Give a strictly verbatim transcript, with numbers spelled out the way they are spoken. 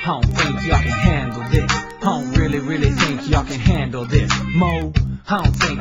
I don't think y'all can handle this. I don't really, really think y'all can handle this. Mo, I don't think